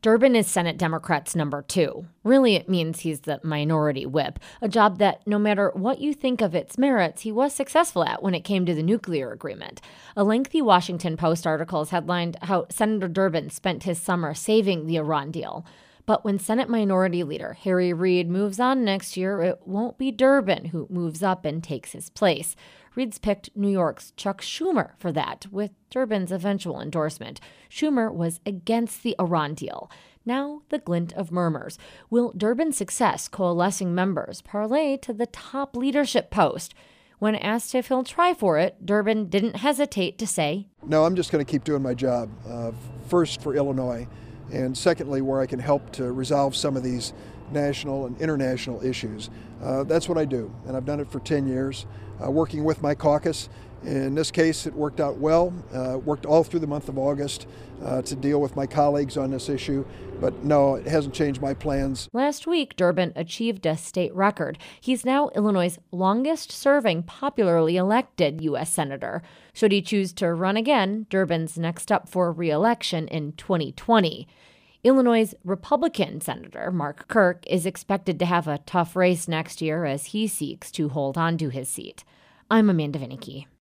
Durbin is Senate Democrats' number 2. Really, it means he's the minority whip, a job that, no matter what you think of its merits, he was successful at when it came to the nuclear agreement. A lengthy Washington Post article has headlined how Senator Durbin spent his summer saving the Iran deal. But when Senate Minority Leader Harry Reid moves on next year, it won't be Durbin who moves up and takes his place. Reid's picked New York's Chuck Schumer for that, with Durbin's eventual endorsement. Schumer was against the Iran deal. Now, the glint of murmurs. Will Durbin's success coalescing members parlay to the top leadership post? When asked if he'll try for it, Durbin didn't hesitate to say, "No, I'm just going to keep doing my job, first for Illinois, and secondly, where I can help to resolve some of these national and international issues. That's what I do, and I've done it for 10 years, working with my caucus. In this case, it worked out well. Worked all through the month of August to deal with my colleagues on this issue. But no, it hasn't changed my plans." Last week, Durbin achieved a state record. He's now Illinois' longest-serving, popularly elected U.S. senator. Should he choose to run again, Durbin's next up for re-election in 2020. Illinois' Republican Senator Mark Kirk is expected to have a tough race next year as he seeks to hold on to his seat. I'm Amanda Vinicky.